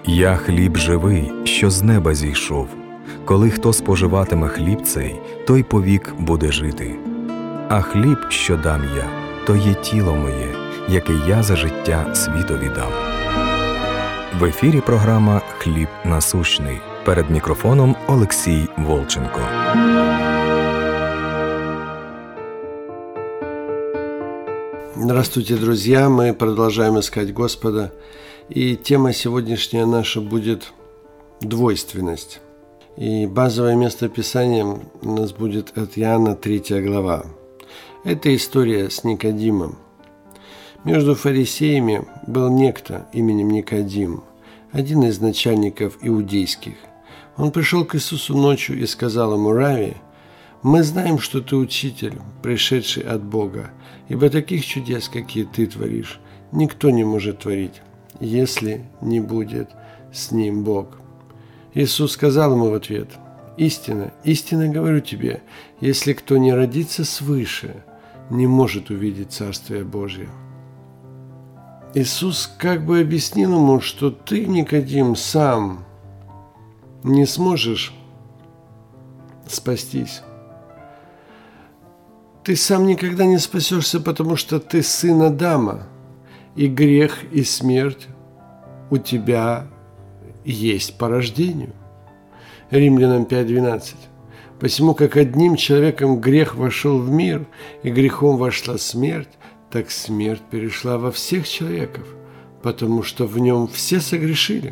Я хліб живий, що з неба зійшов. Коли хто споживатиме хліб цей, той повік буде жити. А хліб, що дам я, то є тіло моє, яке я за життя світові дам. В ефірі програма «Хліб насущний». Перед мікрофоном Олексій Волченко. Здравствуйте, друзья! Мы продолжаем искать Господа. И тема сегодняшняя наша будет двойственность. И базовое место Писания у нас будет от Иоанна 3 глава. Это история с Никодимом. Между фарисеями был некто именем Никодим, один из начальников иудейских. Он пришел к Иисусу ночью и сказал ему: «Рави, мы знаем, что ты учитель, пришедший от Бога, ибо таких чудес, какие ты творишь, никто не может творить, если не будет с ним Бог». Иисус сказал ему в ответ: «Истинно, истинно говорю тебе, если кто не родится свыше, не может увидеть Царствие Божие». Иисус как бы объяснил ему, что ты, Никодим, сам не сможешь спастись. Ты сам никогда не спасешься, потому что ты сын Адама, и грех и смерть у тебя есть по рождению. Римлянам 5:12. «Посему, как одним человеком грех вошел в мир, и грехом вошла смерть, так смерть перешла во всех человеков, потому что в нем все согрешили».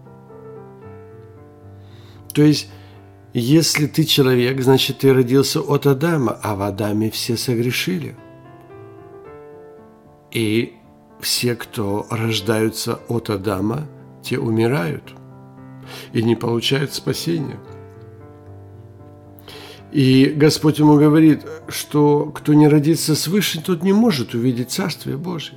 То есть, если ты человек, значит, ты родился от Адама, а в Адаме все согрешили. И все, кто рождаются от Адама, те умирают и не получают спасения. И Господь ему говорит, что кто не родится свыше, тот не может увидеть Царствие Божие.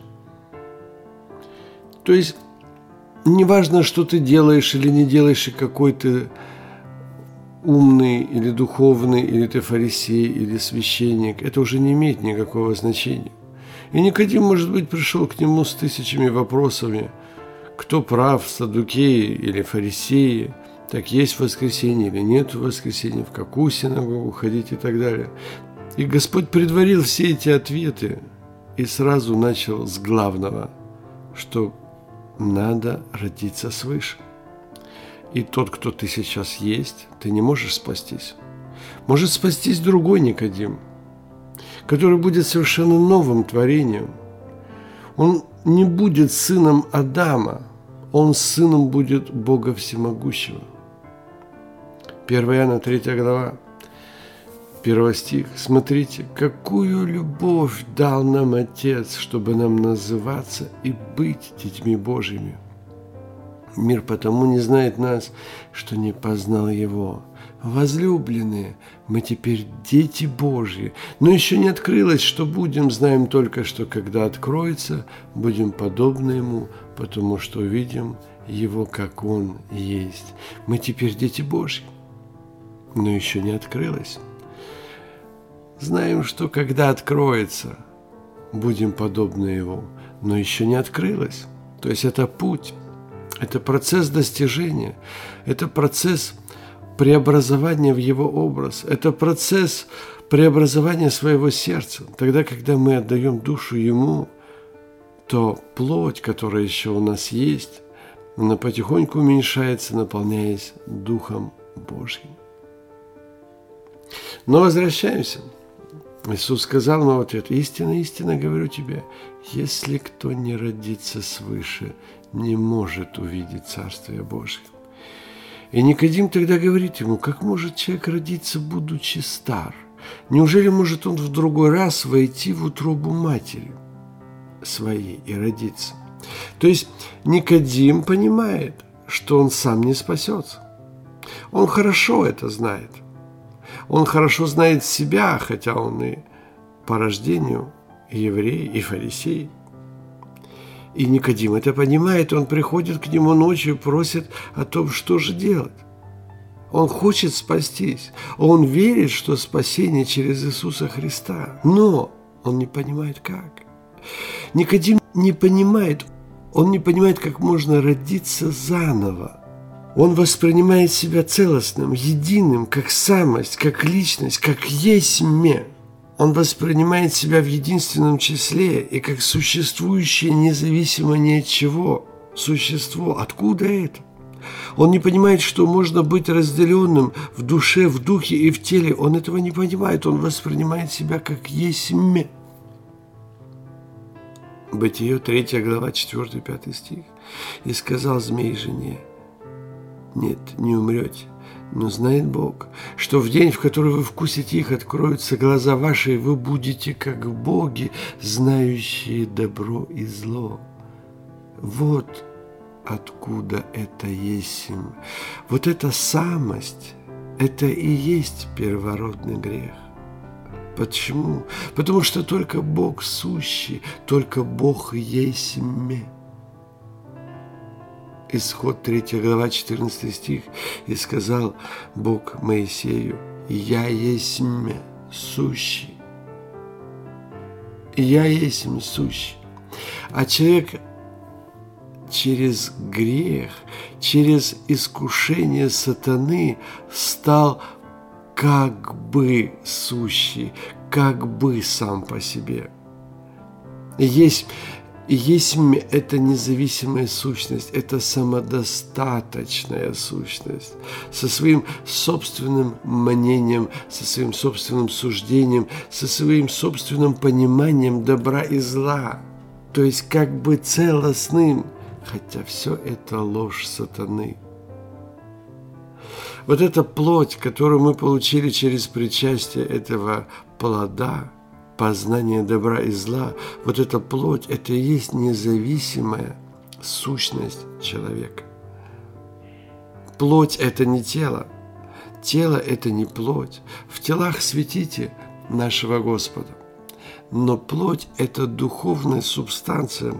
То есть, неважно, что ты делаешь или не делаешь, и какой ты умный или духовный, или ты фарисей, или священник, это уже не имеет никакого значения. И Никодим, может быть, пришел к нему с тысячами вопросами, кто прав, саддукеи или фарисеи, так есть воскресенье или нет воскресенья, в какую синагогу ходить и так далее. И Господь предварил все эти ответы и сразу начал с главного, что надо родиться свыше. И тот, кто ты сейчас есть, ты не можешь спастись. Может спастись другой Никодим, который будет совершенно новым творением. Он не будет сыном Адама, он сыном будет Бога Всемогущего. 1 Иоанна 3 глава, 1 стих. «Смотрите, какую любовь дал нам Отец, чтобы нам называться и быть детьми Божьими. Мир потому не знает нас, что не познал Его. Возлюбленные, мы теперь дети Божьи, но еще не открылось, что будем, знаем только, что когда откроется, будем подобны Ему, потому что увидим Его, как Он есть». Мы теперь дети Божьи, но еще не открылось. Знаем, что когда откроется, будем подобны Его, но еще не открылось. То есть это путь. Это процесс достижения, это процесс преобразования в Его образ, это процесс преобразования своего сердца. Тогда, когда мы отдаем душу Ему, то плоть, которая еще у нас есть, она потихоньку уменьшается, наполняясь Духом Божьим. Но возвращаемся. Иисус сказал ему в ответ: «Истинно, истинно говорю тебе, если кто не родится свыше, не может увидеть Царствие Божие». И Никодим тогда говорит ему: как может человек родиться, будучи стар? Неужели может он в другой раз войти в утробу матери своей и родиться? То есть Никодим понимает, что он сам не спасется. Он хорошо это знает. Он хорошо знает себя, хотя он и по рождению еврей, и фарисей. И Никодим это понимает, он приходит к нему ночью и просит о том, что же делать. Он хочет спастись, он верит, что спасение через Иисуса Христа, но он не понимает как. Никодим не понимает, Он не понимает, как можно родиться заново. Он воспринимает себя целостным, единым, как самость, как личность, как есмь. Он воспринимает себя в единственном числе и как существующее независимо ни от чего существо. Откуда это? Он не понимает, что можно быть разделенным в душе, в духе и в теле. Он этого не понимает. Он воспринимает себя как есмь. Бытие, 3 глава, 4-5 стих. «И сказал змей жене: нет, не умрете, но знает Бог, что в день, в который вы вкусите их, откроются глаза ваши, и вы будете как боги, знающие добро и зло». Вот откуда это есмь. Вот эта самость, это и есть первородный грех. Почему? Потому что только Бог сущий, только Бог есмь. Исход 3 глава, 14 стих. «И сказал Бог Моисею: я есмь сущий». Я есмь сущий. А человек через грех, через искушение сатаны стал как бы сущий, как бы сам по себе. Есмь – это независимая сущность, это самодостаточная сущность, со своим собственным мнением, со своим собственным суждением, со своим собственным пониманием добра и зла, то есть как бы целостным, хотя все это ложь сатаны. Вот эта плоть, которую мы получили через причастие этого плода, познание добра и зла, вот эта плоть, это и есть независимая сущность человека. Плоть – это не тело, тело – это не плоть. В телах светите нашего Господа. Но плоть – это духовная субстанция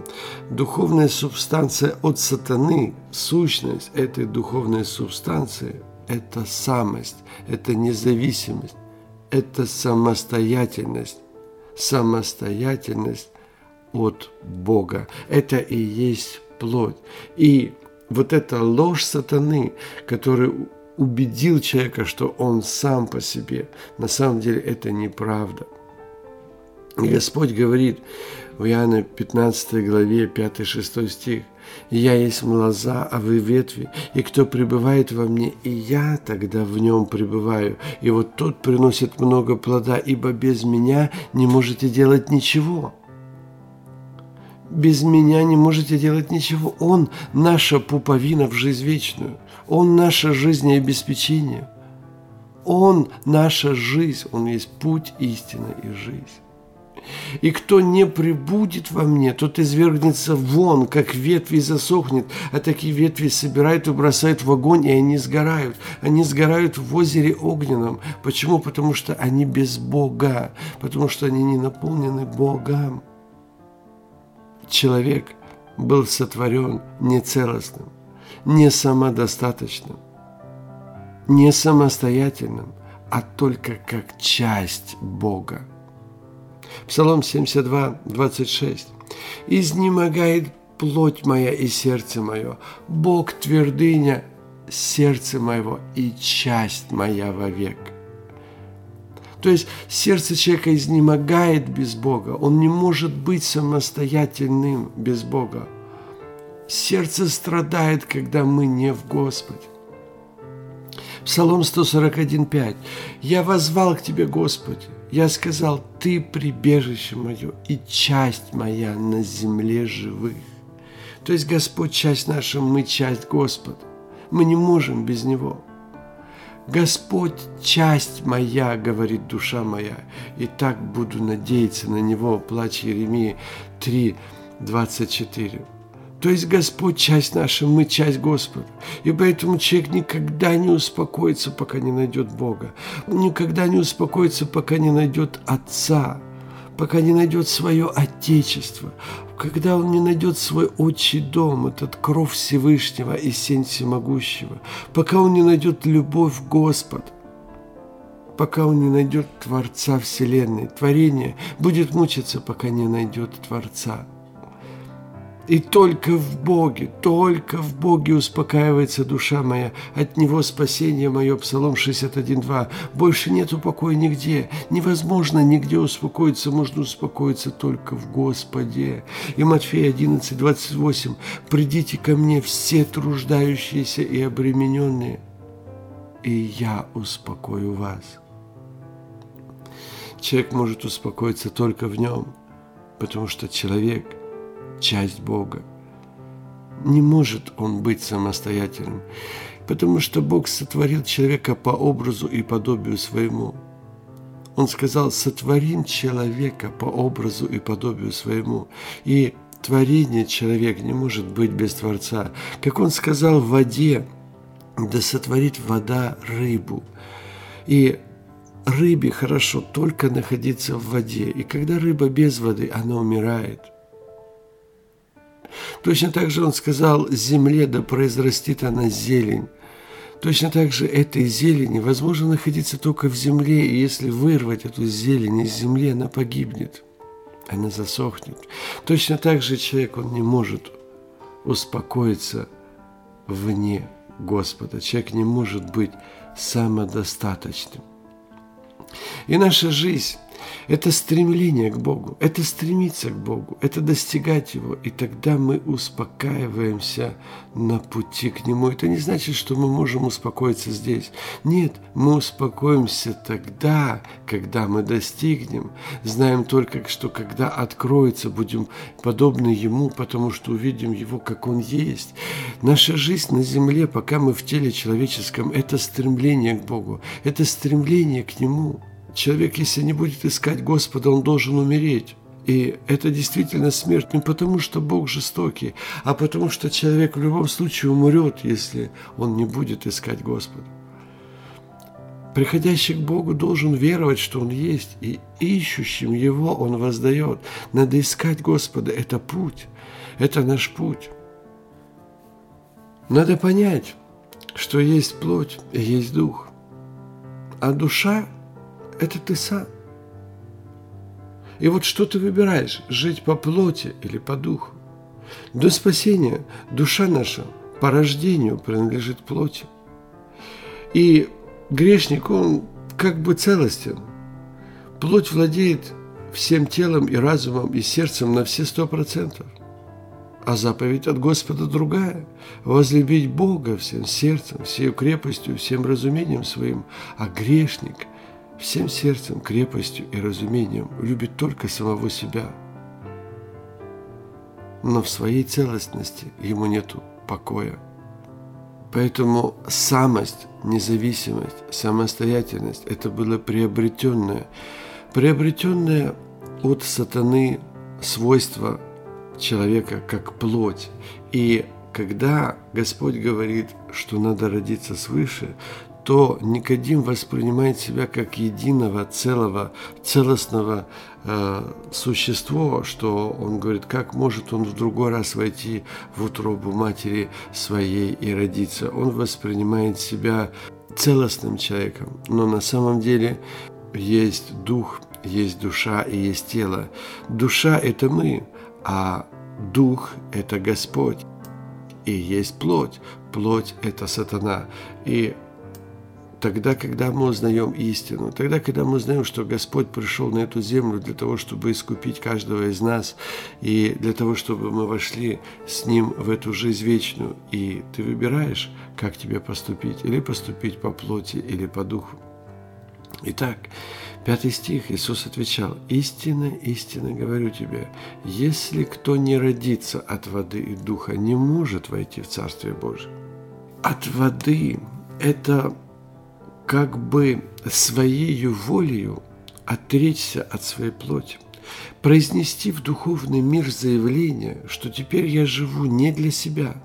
от сатаны. Сущность этой духовной субстанции – это самость, это независимость, это самостоятельность от Бога. Это и есть плоть. И вот эта ложь сатаны, которая убедил человека, что он сам по себе, на самом деле это неправда. И Господь говорит в Иоанна 15 главе 5-6 стих: «Я есть лоза, а вы ветви, и кто пребывает во мне, и я тогда в нем пребываю. И вот тот приносит много плода, ибо без меня не можете делать ничего». Без меня не можете делать ничего. Он наша пуповина в жизнь вечную. Он наше жизнеобеспечение. Он наша жизнь. Он есть путь, истина и жизнь. И кто не пребудет во мне, тот извергнется вон, как ветви, и засохнет, а такие ветви собирают и бросают в огонь, и они сгорают. Они сгорают в озере огненном. Почему? Потому что они без Бога, потому что они не наполнены Богом. Человек был сотворен нецелостным, не самодостаточным, не самостоятельным, а только как часть Бога. Псалом 72, 26. «Изнемогает плоть моя и сердце мое, Бог твердыня сердца моего и часть моя вовек». То есть сердце человека изнемогает без Бога. Он не может быть самостоятельным без Бога. Сердце страдает, когда мы не в Господе. Псалом 141:5. «Я воззвал к Тебе, Господи, я сказал, Ты прибежище мое и часть моя на земле живых». То есть Господь часть наша, мы часть Господа. Мы не можем без Него. «Господь часть моя, говорит душа моя, и так буду надеяться на Него». Плач Иеремии 3:24. То есть Господь часть наша, мы часть Господа. И поэтому человек никогда не успокоится, пока не найдет Бога. Никогда не успокоится, пока не найдет Отца, пока не найдет свое Отечество, когда он не найдет свой отчий дом, этот кров Всевышнего и сень всемогущего, пока он не найдет любовь Господа, пока он не найдет Творца Вселенной. Творение будет мучиться, пока не найдет Творца. И только в Боге успокаивается душа моя, от Него спасение мое, Псалом 61:2. Больше нету покоя нигде, невозможно нигде успокоиться, можно успокоиться только в Господе. И Матфея 11:28. «Придите ко мне все труждающиеся и обремененные, и я успокою вас». Человек может успокоиться только в Нем, потому что человек – часть Бога. Не может он быть самостоятельным, потому что Бог сотворил человека по образу и подобию своему. Он сказал: «Сотворим человека по образу и подобию своему». И творение человек не может быть без Творца. Как он сказал в воде: «Да сотворит вода рыбу». И рыбе хорошо только находиться в воде. И когда рыба без воды, она умирает. Точно так же он сказал земле: да произрастит она зелень. Точно так же этой зелени возможно находиться только в земле, и если вырвать эту зелень из земли, она погибнет, она засохнет. Точно так же человек, он не может успокоиться вне Господа. Человек не может быть самодостаточным. И наша жизнь – это стремление к Богу, это стремиться к Богу, это достигать Его, и тогда мы успокаиваемся на пути к Нему. Это не значит, что мы можем успокоиться здесь. Нет, мы успокоимся тогда, когда мы достигнем. Знаем только, что когда откроется, будем подобны Ему, потому что увидим Его, как Он есть. Наша жизнь на земле, пока мы в теле человеческом, это стремление к Богу, это стремление к Нему. Человек, если не будет искать Господа, он должен умереть. И это действительно смерть не потому, что Бог жестокий, а потому, что человек в любом случае умрет, если он не будет искать Господа. Приходящий к Богу должен веровать, что Он есть, и ищущим Его Он воздает. Надо искать Господа. Это путь. Это наш путь. Надо понять, что есть плоть и есть дух. А душа – это ты сам. И вот что ты выбираешь, жить по плоти или по духу? До спасения душа наша по рождению принадлежит плоти. И грешник, он как бы целостен. Плоть владеет всем телом и разумом и сердцем на все 100%. А заповедь от Господа другая – возлюбить Бога всем сердцем, всей крепостью, всем разумением своим. А грешник – всем сердцем, крепостью и разумением любит только самого себя. Но в своей целостности ему нету покоя. Поэтому самость, независимость, самостоятельность – это было приобретенное от сатаны свойство человека как плоть. И когда Господь говорит, что надо родиться свыше, то Никодим воспринимает себя как единого, целого, целостного существо, что он говорит, как может он в другой раз войти в утробу матери своей и родиться. Он воспринимает себя целостным человеком, но на самом деле есть дух, есть душа и есть тело. Душа – это мы, а дух – это Господь. И есть плоть. Плоть – это сатана. И тогда, когда мы узнаем истину, тогда, когда мы узнаем, что Господь пришел на эту землю для того, чтобы искупить каждого из нас, и для того, чтобы мы вошли с Ним в эту жизнь вечную, и ты выбираешь, как тебе поступить, или поступить по плоти, или по духу. Итак, 5 стих, Иисус отвечал: «Истинно, истинно говорю тебе, если кто не родится от воды и духа, не может войти в Царствие Божие». От воды – это как бы своей волею отречься от своей плоти, произнести в духовный мир заявление, что теперь я живу не для себя,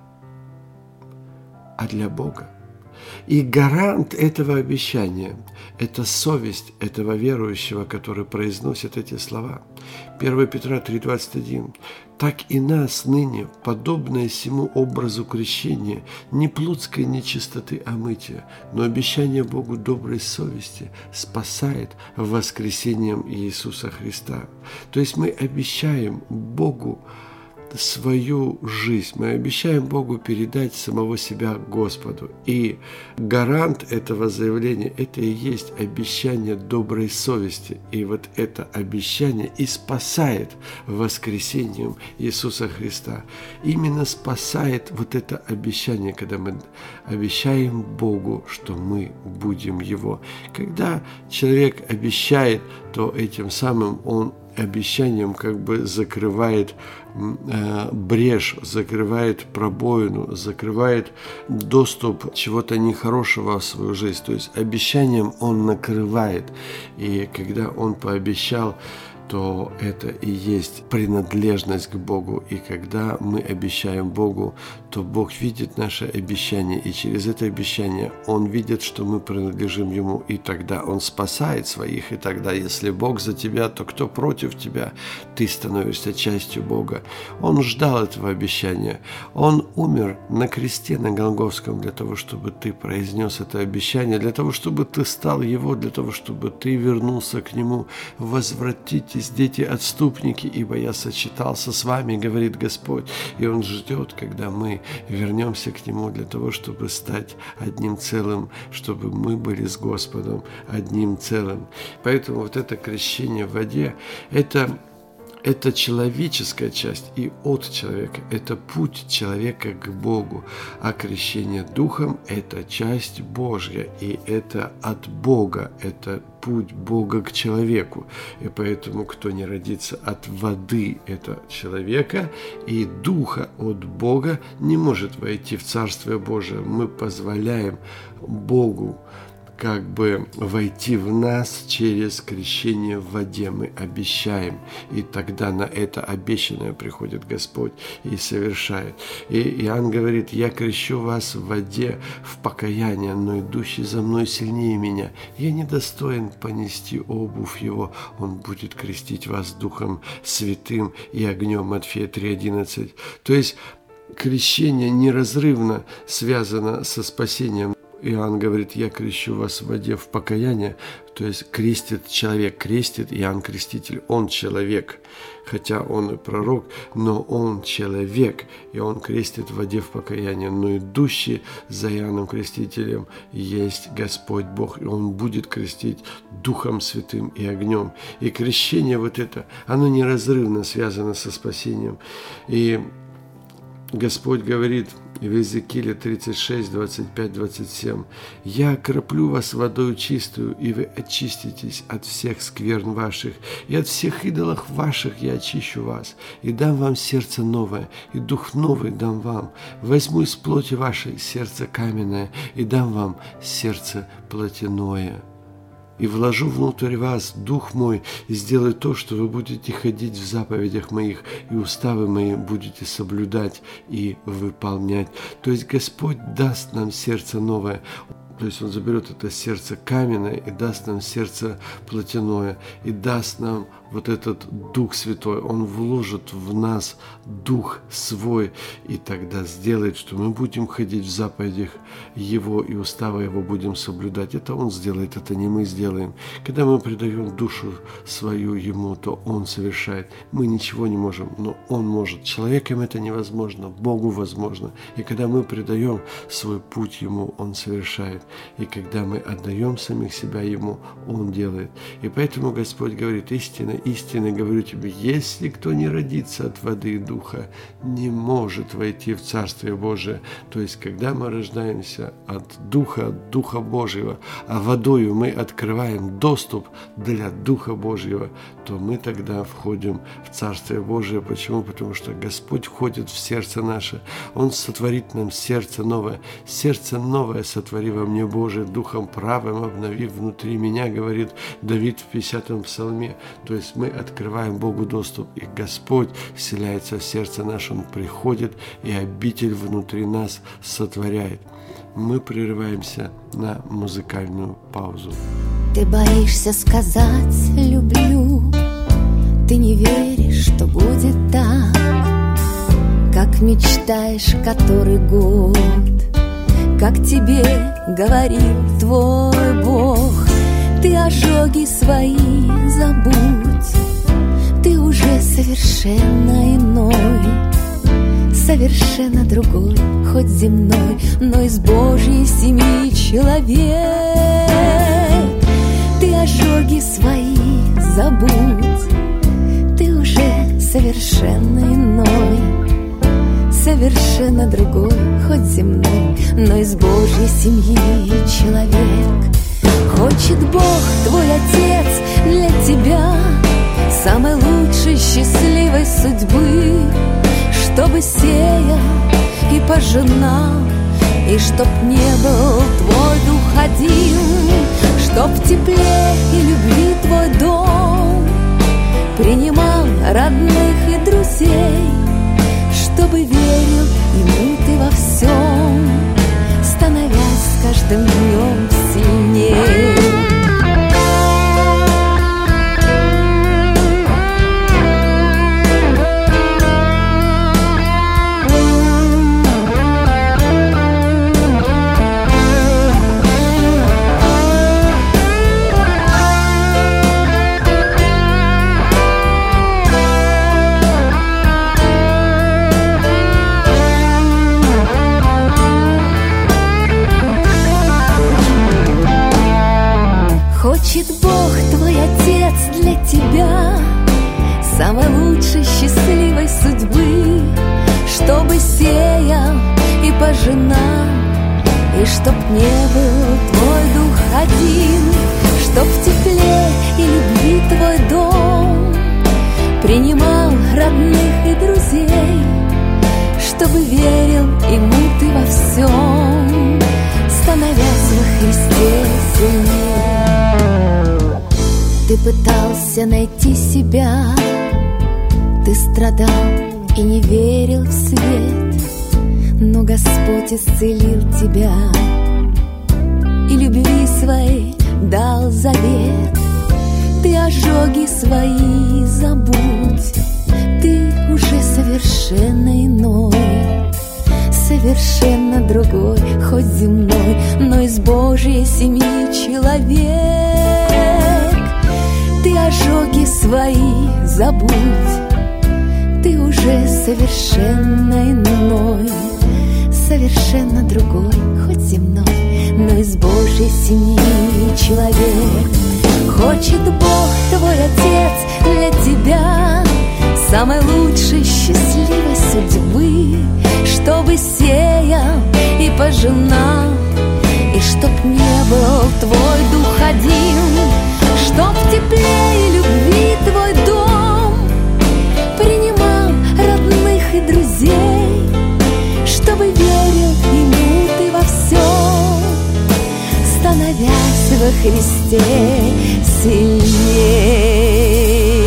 а для Бога. И гарант этого обещания – это совесть этого верующего, который произносит эти слова. 1 Петра 3,21. «Так и нас ныне, подобное сему образу крещения, не плотской нечистоты омытия, но обещание Богу доброй совести спасает воскресением Иисуса Христа». То есть мы обещаем Богу свою жизнь, мы обещаем Богу передать самого себя Господу. И гарант этого заявления – это и есть обещание доброй совести. И вот это обещание и спасает воскресением Иисуса Христа. Именно спасает вот это обещание, когда мы обещаем Богу, что мы будем Его. Когда человек обещает, то этим самым он обещанием как бы закрывает брешь, закрывает пробоину, закрывает доступ чего-то нехорошего в свою жизнь. То есть обещанием он накрывает. И когда он пообещал, то это и есть принадлежность к Богу. И когда мы обещаем Богу, то Бог видит наше обещание, и через это обещание Он видит, что мы принадлежим Ему, и тогда Он спасает своих, и тогда, если Бог за тебя, то кто против тебя? Ты становишься частью Бога. Он ждал этого обещания. Он умер на кресте на Голгофском для того, чтобы ты произнес это обещание, для того, чтобы ты стал Его, для того, чтобы ты вернулся к Нему. Возвратитесь, дети отступники, ибо я сочетался с вами, говорит Господь. И Он ждет, когда мы вернемся к Нему для того, чтобы стать одним целым, чтобы мы были с Господом одним целым. Поэтому вот это крещение в воде – это человеческая часть и от человека, это путь человека к Богу, а крещение Духом – это часть Божья, и это от Бога, это путь Бога к человеку. И поэтому, кто не родится от воды, это человека, и Духа от Бога не может войти в Царствие Божие. Мы позволяем Богу как бы войти в нас через крещение в воде. Мы обещаем, и тогда на это обещанное приходит Господь и совершает. И Иоанн говорит: «Я крещу вас в воде в покаяние, но идущий за мной сильнее меня. Я недостоин понести обувь его. Он будет крестить вас Духом Святым и огнем». Матфея 3:11. То есть крещение неразрывно связано со спасением. Иоанн говорит: «Я крещу вас в воде в покаяние», то есть крестит человек, крестит Иоанн Креститель, он человек, хотя он и пророк, но он человек, и он крестит в воде в покаяние, но идущий за Иоанном Крестителем есть Господь Бог, и он будет крестить Духом Святым и огнем. И крещение вот это, оно неразрывно связано со спасением. И Господь говорит в Иезекииле 36, 25, 27: «Я окроплю вас водою чистую, и вы очиститесь от всех скверн ваших, и от всех идолов ваших я очищу вас, и дам вам сердце новое, и дух новый дам вам. Возьму из плоти вашей сердце каменное, и дам вам сердце плотяное. И вложу внутрь вас Дух мой, и сделаю то, что вы будете ходить в заповедях моих, и уставы мои будете соблюдать и выполнять». То есть Господь даст нам сердце новое. То есть Он заберет это сердце каменное и даст нам сердце плотяное, и даст нам вот этот Дух Святой. Он вложит в нас Дух Свой, и тогда сделает, что мы будем ходить в заповедях Его, и уставы Его будем соблюдать. Это Он сделает, это не мы сделаем. Когда мы предаем душу свою Ему, то Он совершает. Мы ничего не можем, но Он может. Человеком это невозможно, Богу возможно. И когда мы предаем свой путь Ему, Он совершает. И когда мы отдаем самих себя Ему, Он делает. И поэтому Господь говорит: «Истинно, истинно говорю тебе, если кто не родится от воды и духа, не может войти в Царствие Божие». То есть, когда мы рождаемся от Духа Божьего, а водою мы открываем доступ для Духа Божьего, то мы тогда входим в Царствие Божие. Почему? Потому что Господь входит в сердце наше. Он сотворит нам сердце новое. Сердце новое сотвори во мне, Боже, Духом правым обнови внутри меня, говорит Давид в 50-м псалме. То есть мы открываем Богу доступ, и Господь вселяется в сердце наше, Он приходит и обитель внутри нас сотворяет. Мы прерываемся на музыкальную паузу. Ты боишься сказать «люблю», ты не веришь, что будет так, как мечтаешь который год, как тебе говорил твой Бог. Ты ожоги свои забудь, ты уже совершенно иной. совершенно другой, хоть земной, но из Божьей семьи человек. Ты ожоги свои забудь, ты уже совершенно иной, совершенно другой, хоть земной, но из Божьей семьи человек. Хочет Бог, твой Отец, для тебя самой лучшей, счастливой судьбы, чтобы сеял и пожинал, и чтоб не был твой дух один, чтоб в тепле и любви твой дом принимал родных и друзей, чтобы верил ему ты во всем, становясь с каждым днем сильнее. Хочет Бог, твой Отец, для тебя самой лучшей, счастливой судьбы, чтобы сеял и пожинал, и чтоб не был твой дух один, чтоб в тепле и любви твой дом принимал родных и друзей, чтобы верил ему ты во всем, становясь во Христе сильнее. Ты пытался найти себя, ты страдал и не верил в свет, но Господь исцелил тебя и любви своей дал завет. Ты ожоги свои забудь, ты уже совершенно иной, совершенно другой, хоть земной, но из Божьей семьи человек. Ты ожоги свои забудь, ты уже совершенно иной, совершенно другой, хоть земной, но из Божьей семьи человек. Хочет Бог, твой Отец, для тебя самой лучшей, счастливой судьбы, чтобы сеял и пожинал, и чтоб не был твой дух один, чтоб в тепле и любви твой дом принимал родных и друзей, чтобы верил ему ты во всем, становясь во Христе сильней.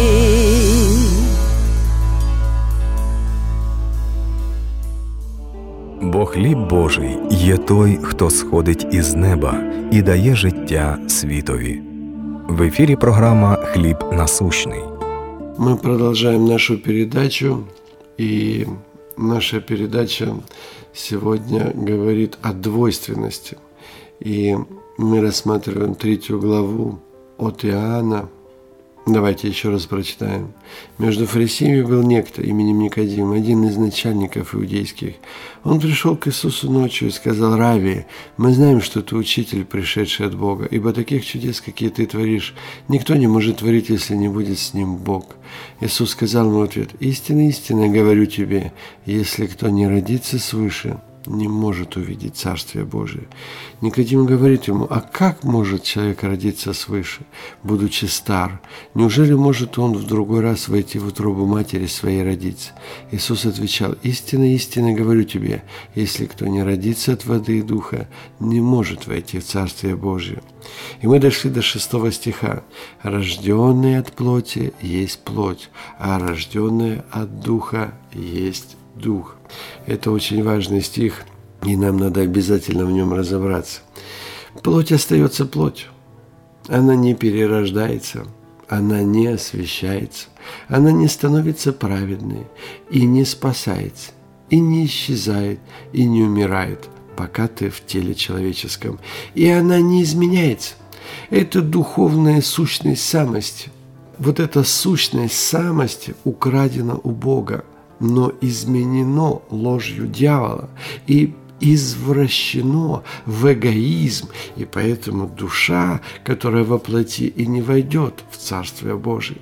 Бо хліб Божий є той, хто сходить із неба і дає життя світові. В ефірі програма «Хліб насущний». Мы продолжаем нашу передачу, и наша передача сегодня говорит о двойственности. И мы рассматриваем 3 главу от Иоанна. Давайте еще раз прочитаем. «Между фарисеями был некто именем Никодим, один из начальников иудейских. Он пришел к Иисусу ночью и сказал: „Рави, мы знаем, что ты учитель, пришедший от Бога, ибо таких чудес, какие ты творишь, никто не может творить, если не будет с ним Бог“. Иисус сказал ему в ответ: „Истинно, истинно говорю тебе, если кто не родится свыше, не может увидеть Царствие Божие“. Никодим говорит ему: „А как может человек родиться свыше, будучи стар? Неужели может он в другой раз войти в утробу матери своей родиться?“ Иисус отвечал: „Истинно, истинно говорю тебе, если кто не родится от воды и духа, не может войти в Царствие Божие“. И мы дошли до 6 стиха. «Рожденный от плоти есть плоть, а рожденный от духа есть дух». Это очень важный стих, и нам надо обязательно в нем разобраться. Плоть остается плотью. Она не перерождается, она не освящается, она не становится праведной и не спасается, и не исчезает, и не умирает, пока ты в теле человеческом. И она не изменяется. Это духовная сущность самости. Вот эта сущность самости украдена у Бога. но изменено ложью дьявола и извращено в эгоизм, и поэтому душа, которая во плоти, и не войдет в Царствие Божие.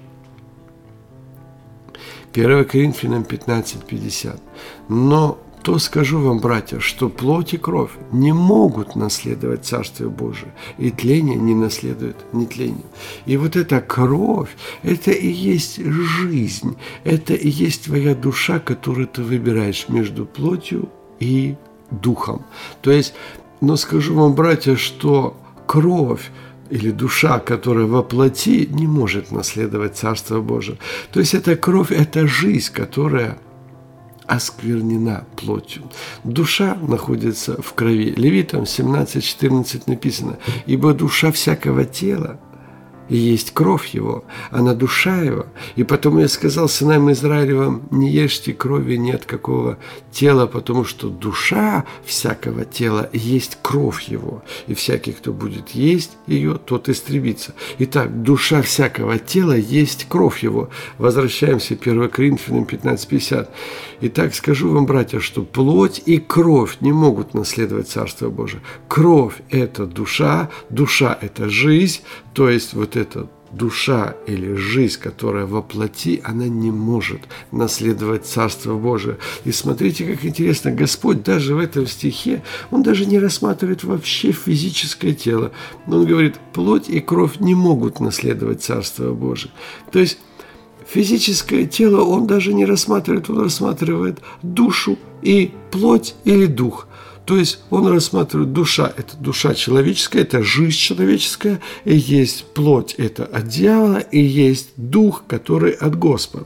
1 Коринфянам 15:50. Но то скажу вам, братья, что плоть и кровь не могут наследовать Царствие Божие, и тление не наследует нетление. И вот эта кровь, это и есть жизнь, это и есть твоя душа, которую ты выбираешь между плотью и духом. То есть, но скажу вам, братья, что кровь или душа, которая во плоти, не может наследовать Царство Божие. То есть эта кровь – это жизнь, которая осквернена плотью. Душа находится в крови. Левитам 17:14 написано: «Ибо душа всякого тела и есть кровь его, она душа его. И потом я сказал сынам Израилевым: не ешьте крови ни от какого тела, потому что душа всякого тела есть кровь его, и всякий, кто будет есть ее, тот истребится». Итак, душа всякого тела есть кровь его. Возвращаемся к 1 Коринфянам 15:50. Итак, скажу вам, братья, что плоть и кровь не могут наследовать Царство Божие. Кровь – это душа, душа – это жизнь, то есть вот эта душа или жизнь, которая во плоти, она не может наследовать Царство Божие. И смотрите, как интересно, Господь даже в этом стихе, Он даже не рассматривает вообще физическое тело. Он говорит, плоть и кровь не могут наследовать Царство Божие. То есть физическое тело Он даже не рассматривает, Он рассматривает душу и плоть или дух. То есть он рассматривает душа – это душа человеческая, это жизнь человеческая, и есть плоть – это от дьявола, и есть дух, который от Господа.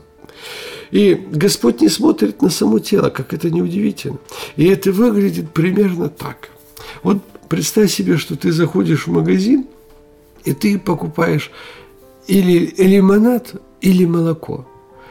И Господь не смотрит на само тело, как это неудивительно. И это выглядит примерно так. Вот представь себе, что ты заходишь в магазин, и ты покупаешь или лимонад, или молоко.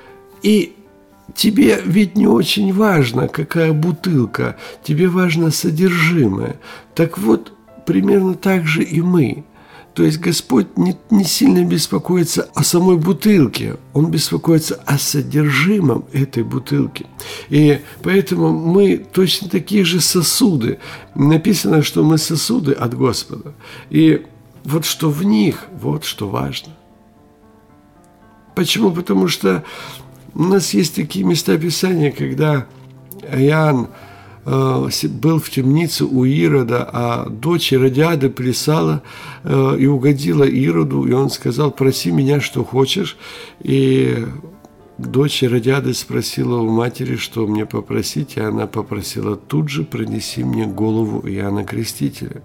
И тебе ведь не очень важно, какая бутылка, тебе важно содержимое. Так вот, примерно так же и мы. То есть Господь не сильно беспокоится о самой бутылке, Он беспокоится о содержимом этой бутылки. И поэтому мы точно такие же сосуды. Написано, что мы сосуды от Господа. И вот что в них, вот что важно. Почему? Потому что у нас есть такие места Писания, когда Иоанн был в темнице у Ирода, а дочь Иродиады плясала и угодила Ироду, и он сказал: проси меня, что хочешь. И дочь Иродиады спросила у матери, что мне попросить, и она попросила: тут же принеси мне голову Иоанна Крестителя.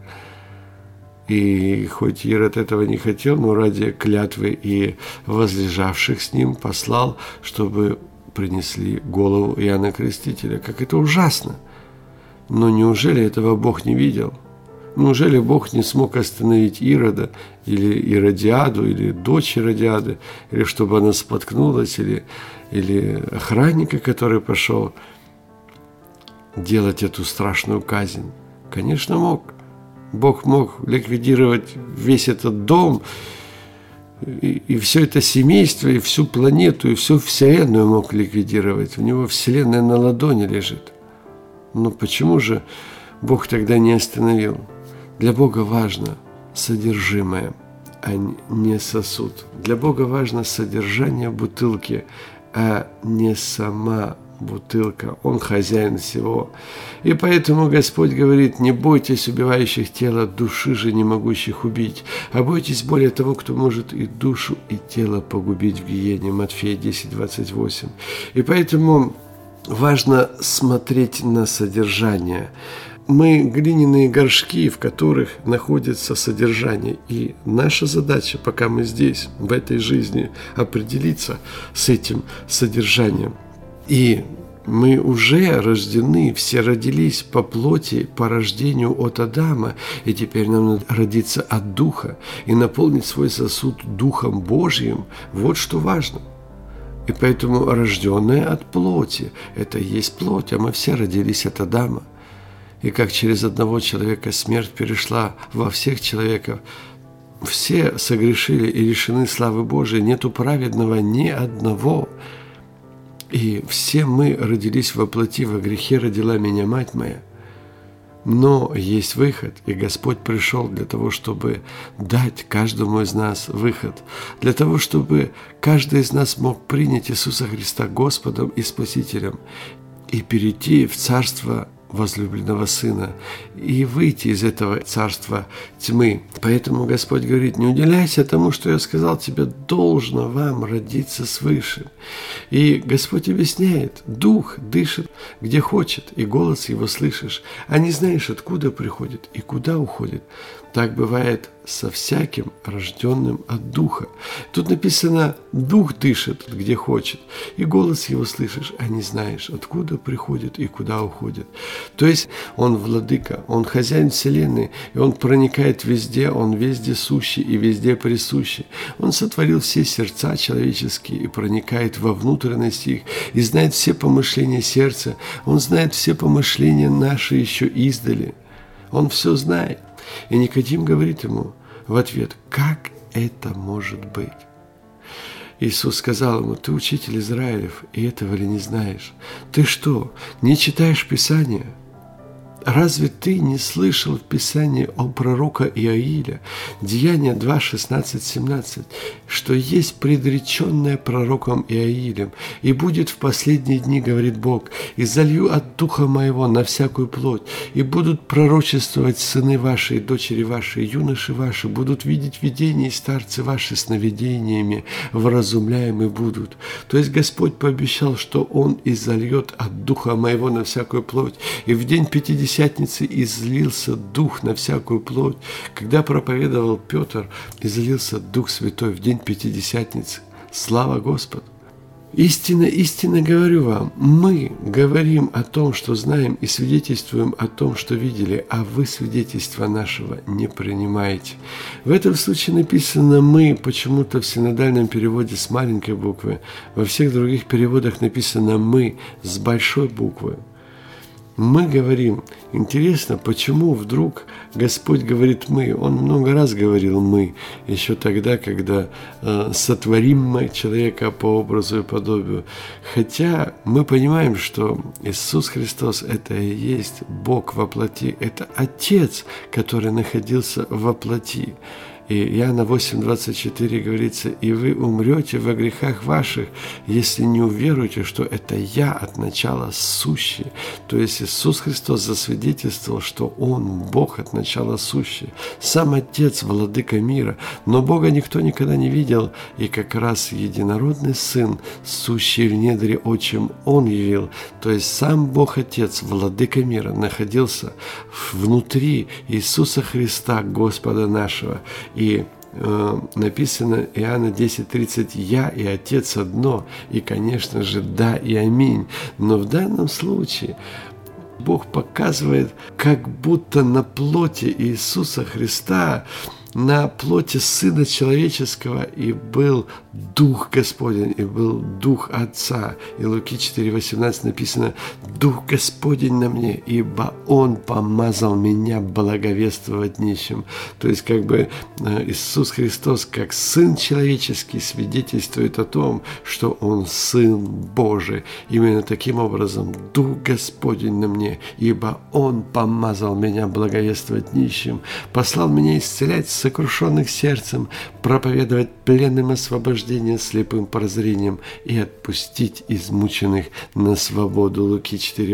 И хоть Ирод этого не хотел, но ради клятвы и возлежавших с ним послал, чтобы принесли голову Иоанна Крестителя. Как это ужасно! Но неужели этого Бог не видел? Неужели Бог не смог остановить Ирода, или Иродиаду, или дочь Иродиады, или чтобы она споткнулась, или охранника, который пошел делать эту страшную казнь? Конечно, мог. Бог мог ликвидировать весь этот дом, и все это семейство, и всю планету, и всю Вселенную мог ликвидировать. У него Вселенная на ладони лежит. Но почему же Бог тогда не остановил? Для Бога важно содержимое, а не сосуд. Для Бога важно содержание бутылки, а не сама бутылка. Он хозяин всего. И поэтому Господь говорит: не бойтесь убивающих тело, души же не могущих убить, а бойтесь более того, кто может и душу, и тело погубить в гиене. Матфея 10:28. И поэтому важно смотреть на содержание. Мы глиняные горшки, в которых находится содержание. И наша задача, пока мы здесь, в этой жизни, определиться с этим содержанием. И мы уже рождены, все родились по плоти, по рождению от Адама, и теперь нам надо родиться от Духа и наполнить свой сосуд Духом Божьим. Вот что важно. И поэтому рожденное от плоти – это и есть плоть, а мы все родились от Адама. И как через одного человека смерть перешла во всех человеков, все согрешили и лишены славы Божией, нету праведного ни одного. И все мы родились во плоти, во грехе родила меня мать моя. Но есть выход, и Господь пришел для того, чтобы дать каждому из нас выход, для того, чтобы каждый из нас мог принять Иисуса Христа Господом и Спасителем и перейти в Царство возлюбленного Сына и выйти из этого царства тьмы. Поэтому Господь говорит: не уделяйся тому, что я сказал тебе, должно вам родиться свыше. И Господь объясняет: Дух дышит где хочет, и голос Его слышишь, а не знаешь, откуда приходит и куда уходит. Так бывает со всяким рожденным от Духа. Тут написано: Дух дышит где хочет, и голос Его слышишь, а не знаешь, откуда приходит и куда уходит. То есть Он владыка, Он хозяин вселенной, и Он проникает везде, Он везде сущий и везде присущий. Он сотворил все сердца человеческие и проникает во внутренности их, и знает все помышления сердца. Он знает все помышления наши еще издали. Он все знает. И Никодим говорит ему в ответ: как это может быть? Иисус сказал ему: ты учитель Израилев, и этого ли не знаешь? Ты что, не читаешь Писание? Разве ты не слышал в Писании о пророка Иоиля, Деяния 2, 16, 17, что есть предреченное пророком Иоилем, и будет в последние дни, говорит Бог, и залью от Духа Моего на всякую плоть, и будут пророчествовать сыны ваши и дочери ваши, и юноши ваши, будут видеть видения, и старцы ваши сновидениями вразумляемы будут. То есть Господь пообещал, что Он изольет от Духа Моего на всякую плоть, и в день Пятидесятницы излился Дух на всякую плоть. Когда проповедовал Петр, излился Дух Святой в день Пятидесятницы. Слава Господу! Истинно, истинно говорю вам, мы говорим о том, что знаем, и свидетельствуем о том, что видели, а вы свидетельства нашего не принимаете. В этом случае написано «мы», почему-то в синодальном переводе с маленькой буквы, во всех других переводах написано «мы» с большой буквы. Мы говорим. Интересно, почему вдруг Господь говорит «мы»? Он много раз говорил «мы», еще тогда, когда сотворим мы человека по образу и подобию. Хотя мы понимаем, что Иисус Христос – это и есть Бог во плоти, это Отец, который находился во плоти. И Иоанна 8:24 говорится: «И вы умрете во грехах ваших, если не уверуете, что это Я от начала сущий». То есть Иисус Христос засвидетельствовал, что Он Бог от начала сущий. Сам Отец, владыка мира. Но Бога никто никогда не видел, и как раз единородный Сын, сущий в недре отчим, Он явил. То есть сам Бог Отец, владыка мира, находился внутри Иисуса Христа, Господа нашего. И написано Иоанна 10:30: «Я и Отец одно». И, конечно же, да и аминь. Но в данном случае Бог показывает, как будто на плоти Иисуса Христа, на плоти Сына Человеческого и был Дух Господень, и был Дух Отца. И Луки 4:18 написано: «Дух Господень на мне, ибо Он помазал меня благовествовать нищим». То есть как бы Иисус Христос, как Сын Человеческий, свидетельствует о том, что Он Сын Божий. Именно таким образом Дух Господень на мне, ибо Он помазал меня благовествовать нищим, послал меня исцелять сокрушенных сердцем, проповедовать пленным освобождение, слепым прозрением и отпустить измученных на свободу. Луки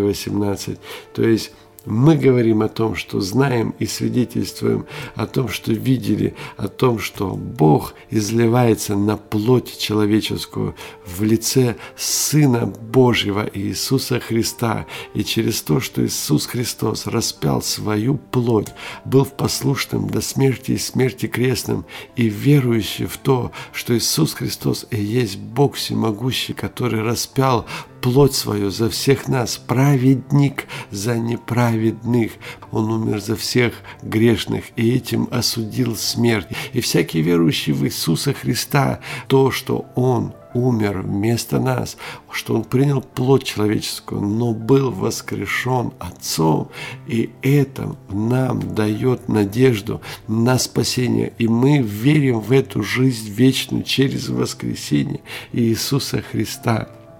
4:18. То есть мы говорим о том, что знаем, и свидетельствуем о том, что видели, о том, что Бог изливается на плоть человеческую в лице Сына Божьего Иисуса Христа. И через то, что Иисус Христос распял свою плоть, был послушным до смерти и смерти крестным, и верующий в то, что Иисус Христос и есть Бог всемогущий, который распял плоть свою за всех нас, праведник за неправедных. Он умер за всех грешных и этим осудил смерть. И всякий верующий в Иисуса Христа, то, что Он умер вместо нас, что Он принял плоть человеческую, но был воскрешен Отцом, и это нам дает надежду на спасение. И мы верим в эту жизнь вечную через воскресение Иисуса Христа.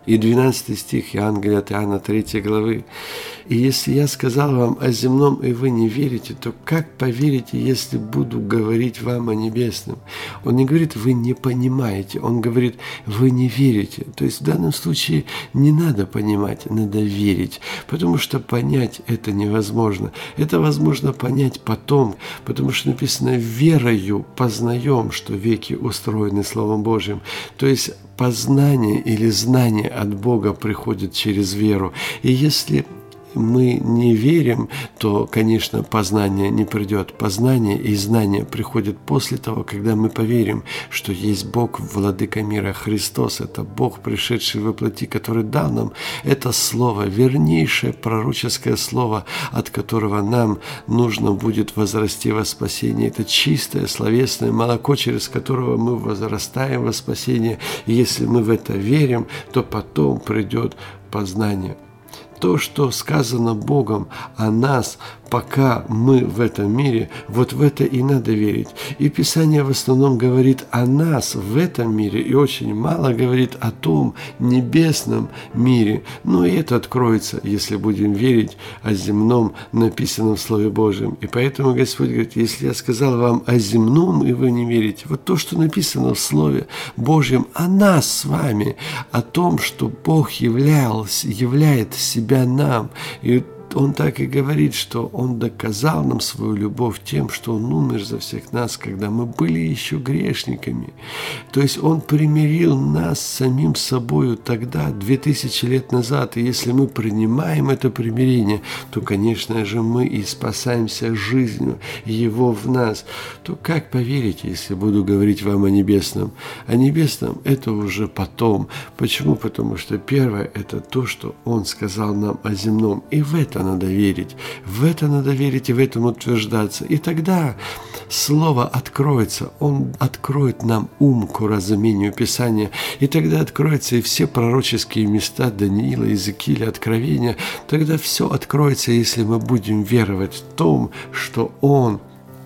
И 12 стих Евангелия от Иоанна 3 главы. «И если я сказал вам о земном, и вы не верите, то как поверите, если буду говорить вам о небесном?» Он не говорит, вы не понимаете, он говорит, вы не верите. То есть в данном случае не надо понимать, надо верить, потому что понять это невозможно. Это возможно понять потом, потому что написано, верою познаем, что веки устроены Словом Божьим. То есть познание или знание от Бога приходит через веру. И если мы не верим, то, конечно, познание не придет. Познание и знание приходят после того, когда мы поверим, что есть Бог, владыка мира, Христос. Это Бог, пришедший во плоти, который дал нам это слово, вернейшее пророческое слово, от которого нам нужно будет возрасти во спасение. Это чистое словесное молоко, через которого мы возрастаем во спасение. И если мы в это верим, то потом придет познание. То, что сказано Богом о нас, пока мы в этом мире, вот в это и надо верить. И Писание в основном говорит о нас в этом мире и очень мало говорит о том небесном мире. Но и это откроется, если будем верить о земном, написанном в Слове Божьем. И поэтому Господь говорит, если я сказал вам о земном, и вы не верите, вот то, что написано в Слове Божьем о нас с вами, о том, что Бог являет себя нам. И Он так и говорит, что Он доказал нам свою любовь тем, что Он умер за всех нас, когда мы были еще грешниками. То есть Он примирил нас с самим собою тогда, 2000 лет назад. И если мы принимаем это примирение, то, конечно же, мы и спасаемся жизнью Его в нас. То как поверите, если буду говорить вам о небесном? О небесном это уже потом. Почему? Потому что первое – это то, что Он сказал нам о земном. И в это надо верить. В это надо верить и в этом утверждаться. И тогда Слово откроется. Он откроет нам ум к уразумению Писания. И тогда откроются и все пророческие места Даниила, Иезекииля, Откровения. Тогда все откроется, если мы будем веровать в том, что Он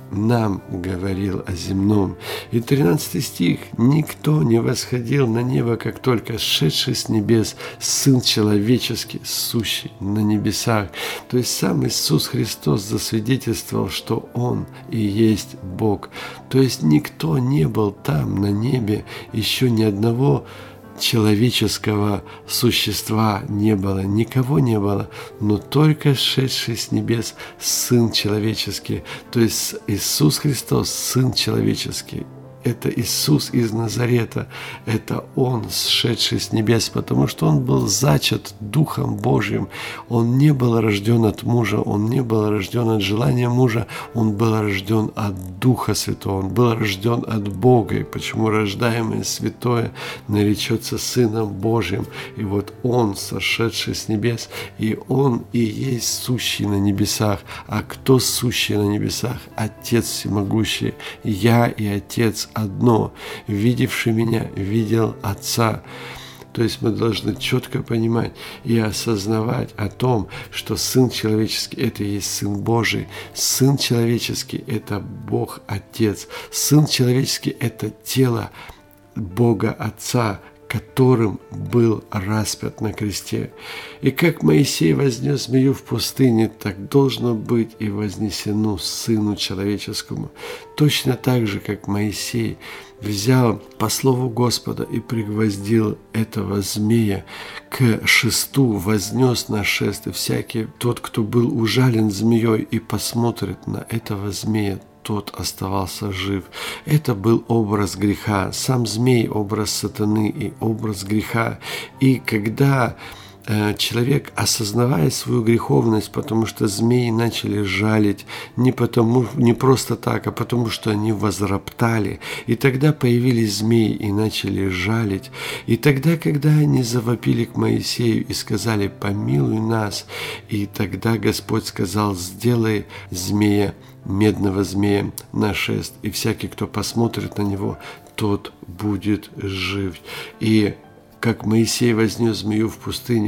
нам говорил о земном. И 13 стих. «Никто не восходил на небо, как только сшедший с небес Сын Человеческий, сущий на небесах». То есть сам Иисус Христос засвидетельствовал, что Он и есть Бог. То есть никто не был там, на небе, еще ни одного человеческого существа не было, никого не было, но только сшедший с небес Сын Человеческий, то есть Иисус Христос, Сын Человеческий. Это Иисус из Назарета, это Он, сшедший с небес, потому что Он был зачат Духом Божьим. Он не был рожден от мужа, Он не был рожден от желания мужа, Он был рожден от Духа Святого, Он был рожден от Бога. И почему рождаемое святое наречется Сыном Божьим? И вот Он, сошедший с небес, и Он и есть сущий на небесах. А кто сущий на небесах? Отец Всемогущий. Я и Отец одно. Видевший меня, видел Отца. То есть мы должны четко понимать и осознавать о том, что Сын Человеческий – это и есть Сын Божий. Сын Человеческий – это Бог Отец. Сын Человеческий – это тело Бога Отца, которым был распят на кресте. И как Моисей вознес змею в пустыне, так должно быть и вознесено Сыну Человеческому. Точно так же, как Моисей взял по слову Господа и пригвоздил этого змея к шесту, вознес на шест, и всякий тот, кто был ужален змеей и посмотрит на этого змея, тот оставался жив. Это был образ греха. Сам змей – образ сатаны и образ греха. И когда человек, осознавая свою греховность, потому что змеи начали жалить не просто так, а потому что они возроптали. И тогда появились змеи и начали жалить. И тогда, когда они завопили к Моисею и сказали: «Помилуй нас», и тогда Господь сказал: «Сделай змея, медного змея на шест, и всякий, кто посмотрит на него, тот будет жив». И как Моисей вознес змею в пустыню,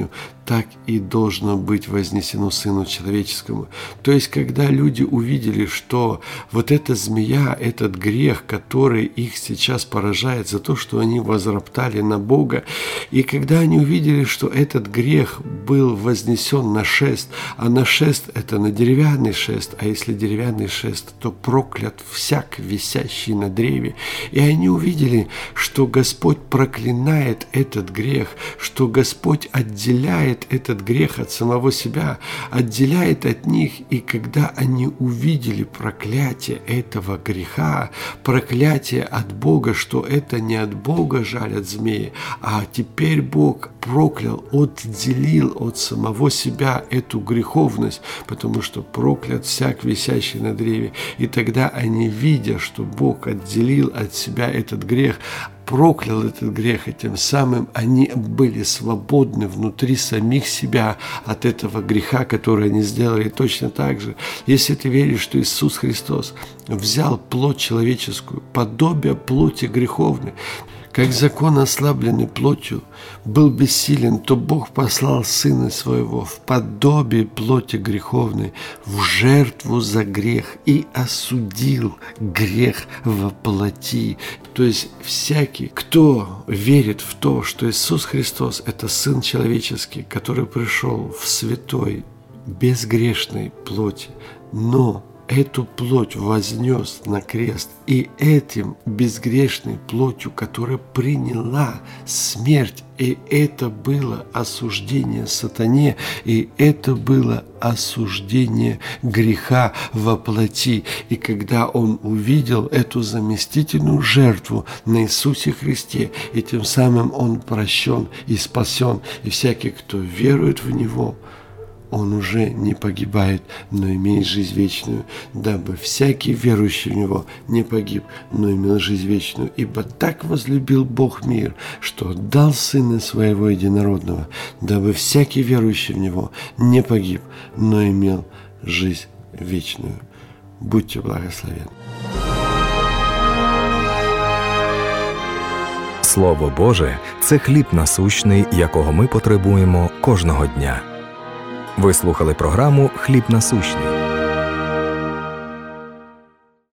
так и должно быть вознесено Сыну Человеческому. То есть, когда люди увидели, что вот эта змея, этот грех, который их сейчас поражает за то, что они возроптали на Бога, и когда они увидели, что этот грех был вознесен на шест, а на шест – это на деревянный шест, а если деревянный шест, то проклят всяк, висящий на древе. И они увидели, что Господь проклинает этот грех, что Господь отделяет этот грех от самого себя, отделяет от них. И когда они увидели проклятие этого греха, проклятие от Бога, что это не от Бога жалят змеи, а теперь Бог проклял, отделил от самого себя эту греховность, потому что проклят всяк, висящий на древе. И тогда они, видя, что Бог отделил от себя этот грех, проклял этот грех, и тем самым они были свободны внутри самих себя от этого греха, который они сделали. И точно так же, если ты веришь, что Иисус Христос взял плоть человеческую, подобие плоти греховной, как закон, ослабленный плотью, был бессилен, то Бог послал Сына Своего в подобие плоти греховной, в жертву за грех, и осудил грех во плоти. То есть всякий, кто верит в то, что Иисус Христос – это Сын человеческий, который пришел в святой, безгрешной плоти, но эту плоть вознес на крест, и этим безгрешной плотью, которая приняла смерть, и это было осуждение сатане, и это было осуждение греха во плоти. И когда он увидел эту заместительную жертву на Иисусе Христе, и тем самым он прощен и спасен, и всякий, кто верует в Него, он уже не погибает, но имеет жизнь вечную, дабы всякий верующий в Него не погиб, но имел жизнь вечную. Ибо так возлюбил Бог мир, что отдал Сына Своего Единородного, дабы всякий верующий в Него не погиб, но имел жизнь вечную. Будьте благословенны. Слово Боже – це хліб насущний, якого ми потребуємо кожного дня. Ви слухали програму «Хліб насущний».